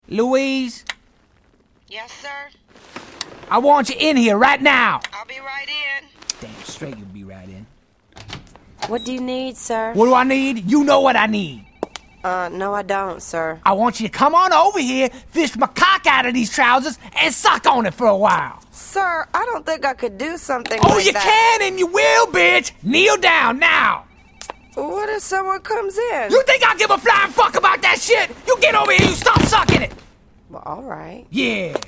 Louise? Yes, sir? I want you in here right now. I'll be right in. Damn straight you'll be right in. What do you need, sir? What do I need? You know what I need. No, I don't, sir. I want you to come on over here, fish my cock out of these trousers, and suck on it for a while. Sir, I don't think I could do something Oh, like you that. can and you will, bitch. Kneel down now. What if someone comes in? You think I give a flying fuck about that shit? You get over here, you stop sucking it. Well, all right. Yeah.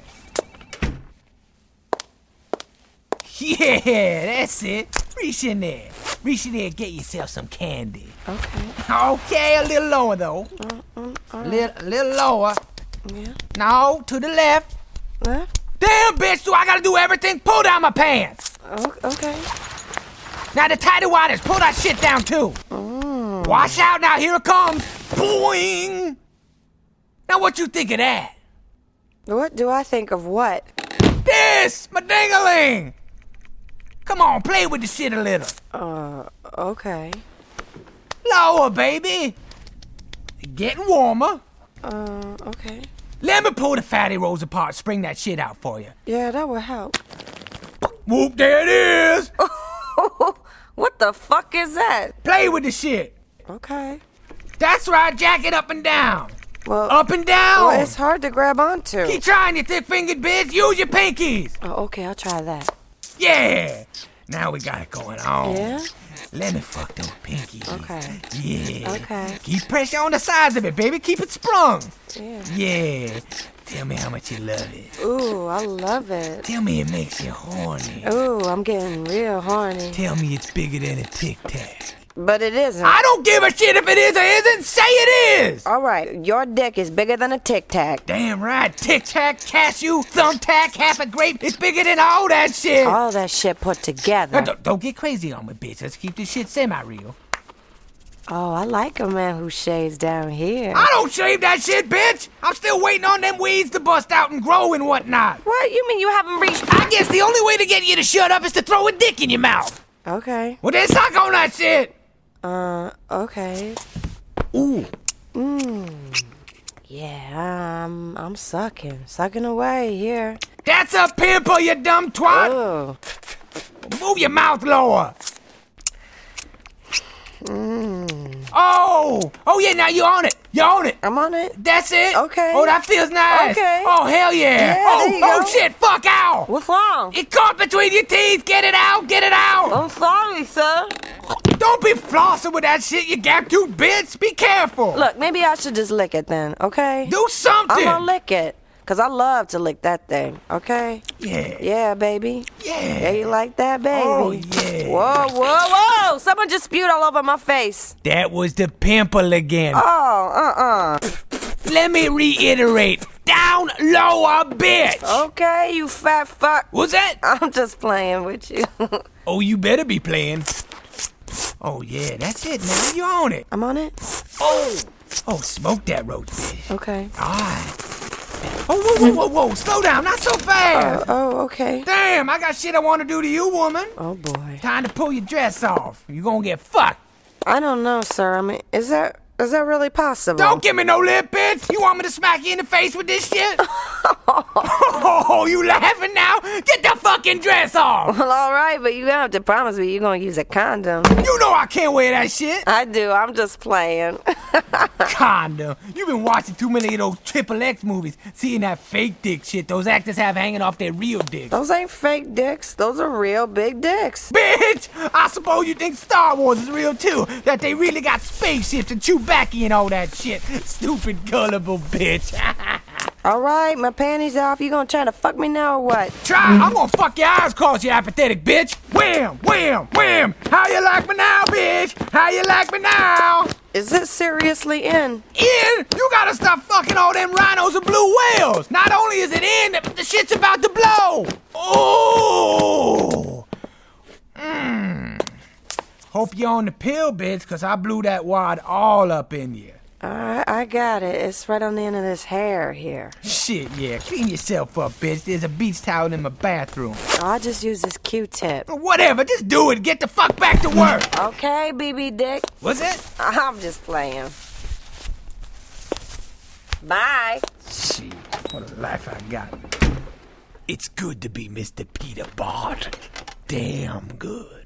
Yeah, that's it. Reach in there. Reach in there and get yourself some candy. Okay. Okay, a little lower, though. All A little lower. Yeah. No, to the left. Left? Damn, bitch, do I gotta do everything? Pull down my pants. Okay. Now, the tighty whities, pull that shit down, too. Watch out now, here it comes. Boing. Now, what you think of that? What do I think of what? This, my ding-a-ling. Come on, play with the shit a little. Okay. Lower, baby. Getting warmer. Okay. Let me pull the fatty rolls apart, spring that shit out for you. Yeah, that would help. Whoop, there it is. What the fuck is that? Play with the shit. Okay. That's right, jack it up and down. Well, Up and down. well, it's hard to grab onto. Keep trying, you thick-fingered bitch. Use your pinkies. Oh, okay, I'll try that. Yeah. Now we got it going on. Yeah? Let me fuck those pinkies. Okay. Yeah. Okay. Keep pressure on the sides of it, baby. Keep it sprung. Yeah. Yeah. Tell me how much you love it. Ooh, I love it. Tell me it makes you horny. Ooh, I'm getting real horny. Tell me it's bigger than a Tic Tac. But it isn't. I don't give a shit if it is or isn't. Say it is. All right, your dick is bigger than a Tic Tac. Damn right. Tic Tac, cashew, thumbtack, half a grape. It's bigger than all that shit. All that shit put together. Now, don't get crazy on me, bitch. Let's keep this shit semi-real. Oh, I like a man who shaves down here. I don't shave that shit, bitch. I'm still waiting on them weeds to bust out and grow and whatnot. What? You mean you haven't reached... I guess the only way to get you to shut up is to throw a dick in your mouth. Okay. Well, then suck on that shit. Okay. Ooh. Yeah, I'm sucking away here. That's a pimple, you dumb twat. Oh. Move your mouth lower. Oh yeah, now you on it. You on it. I'm on it. That's it. Okay. Oh, that feels nice. Okay. Oh, hell yeah. Yeah, oh, there you oh go. shit, fuck out. What's wrong? It caught between your teeth. Get it out, get it out. I'm sorry, sir. Don't be flossing with that shit, you gap-toothed bitch. Be careful. Look, maybe I should just lick it then, okay? Do something. I'm gonna lick it. Cause I love to lick that thing, okay? Yeah. Yeah, baby. Yeah. Yeah, you like that, baby? Oh, yeah. Whoa! Someone just spewed all over my face. That was the pimple again. Oh, Let me reiterate. Down lower, bitch. Okay, you fat fuck. What's that? I'm just playing with you. Oh, you better be playing. Oh, yeah, that's it, man. You on it. I'm on it? Oh, smoke that roach, bitch. Okay. All right. Oh, whoa. Slow down. Not so fast. Oh, okay. Damn, I got shit I want to do to you, woman. Oh, boy. Time to pull your dress off. You gonna get fucked. I don't know, sir. I mean, is that really possible? Don't give me no lip, bitch. You want me to smack you in the face with this shit? Oh, you laughing now? Get the fucking dress off. Well, all right, but you have to promise me you're gonna use a condom. You know I can't wear that shit. I do. I'm just playing. Condom. You've been watching too many of those XXX movies, seeing that fake dick shit those actors have hanging off their real dicks. Those ain't fake dicks. Those are real big dicks. Bitch! I suppose you think Star Wars is real too, that they really got spaceships and Chewbacca and all that shit. Stupid, gullible bitch. All right, my panties off. You gonna try to fuck me now or what? Try, I'm gonna fuck your eyes cross, you apathetic bitch. Wham, wham, wham. How you like me now, bitch? How you like me now? Is it seriously in? In? You gotta stop fucking all them rhinos and blue whales. Not only is it in, but the shit's about to blow. Oh. Hope you're on the pill, bitch, cause I blew that wad all up in you. I got it. It's right on the end of this hair here. Shit, yeah. Clean yourself up, bitch. There's a beach towel in my bathroom. I'll just use this Q-tip. Whatever, just do it. Get the fuck back to work. Okay, BB Dick. What's that? I'm just playing. Bye. Shit. What a life I got. It's good to be Mr. Peter Bart. Damn good.